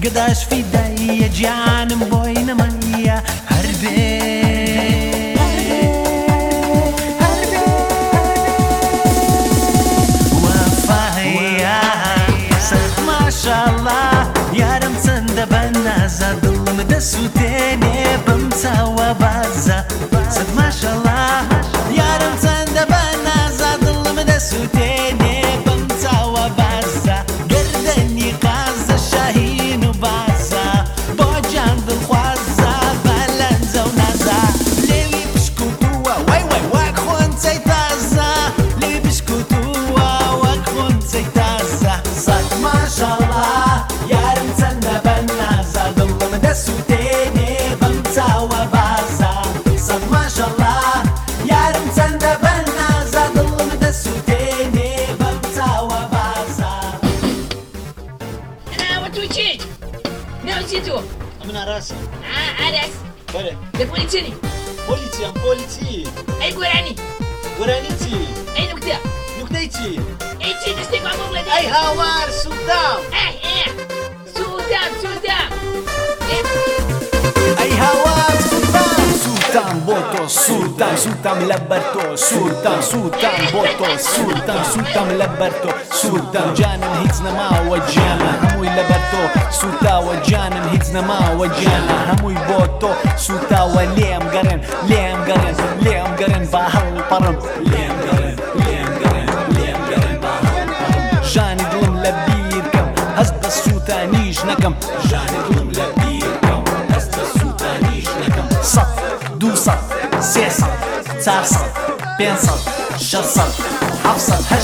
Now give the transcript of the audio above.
قداش فداية جانم بوين مية هربي وفايا صد ما شاء الله يارم سند بنازا ظل مدسوتيني بمسا وبازا صد ما شاء الله يارم سند بنازا ظل مدسوتيني بمسا وبازا قردني قازا شاهين وبازا بوجان ذو الخوازا بلنزا ونازا ليلي بشكوتوا واي واي واكخون سيتازا ليلي بشكوتوا واكخون سيتازا صد ما شاء الله يارم سند بنازا ظل مدسوتيني بمسا وبازا صد ما شاء الله يارم سند بنازا ظل مدسوتيني بمسا وبازا أنا وتوشيت نوزيتو أمنا راسي عرس بله لبوليتيني بوليتي أم بوليتي أي قراني ورانيتي أي نكتة نكتيتي أي تي تستيق عمو لدي أي هاوار سودام سودان أي هواك سلطان بوتو سلطان لبرتو سلطان بوتو سلطان لبرتو سلطان جانن هيتنا ما وجانا هموي لبرتو سلطان وجانن هيتنا ما وجانا هموي بوتو سلطان وليم قرن باهل برم ليم قرن باهل برم جاني ظلم لبيركم هزد السلطانيش نكم جاني ظلم لبيركم هزد السلطانيش نكم صف دو صف سي صف تار صف بين صف شر صف حف صف